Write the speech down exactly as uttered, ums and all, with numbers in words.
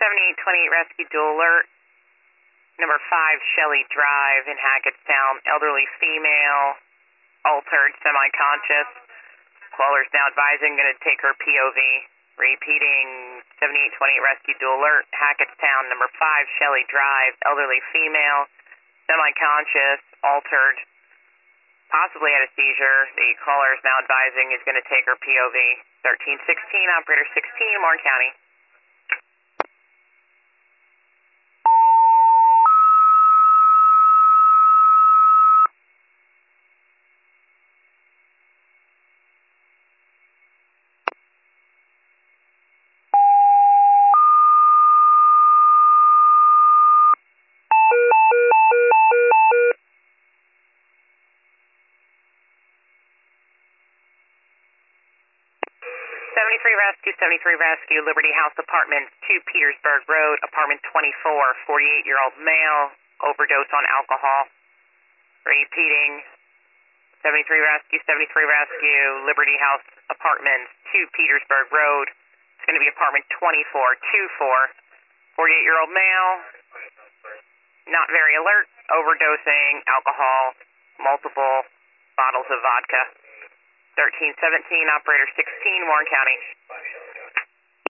seventy-eight twenty-eight rescue dual alert. Number five, Shelley Drive in Hackettstown. Elderly female, altered, semi-conscious. Caller's now advising, going to take her P O V. Repeating, seventy-eight twenty-eight rescue dual alert. Hackettstown, number five, Shelley Drive. Elderly female, semi-conscious, altered, possibly had a seizure. The caller is now advising is going to take her P O V. thirteen sixteen, operator sixteen, Warren County. seventy-three Rescue, seventy-three Rescue, Liberty House Apartments, two Petersburg Road, apartment twenty-four, forty-eight-year-old male, overdose on alcohol. Repeating, seventy-three Rescue, seventy-three Rescue, Liberty House Apartments, two Petersburg Road. It's going to be apartment twenty-four, two four, forty-eight-year-old male, not very alert, overdosing, alcohol, multiple bottles of vodka. thirteen seventeen, operator sixteen, Warren County.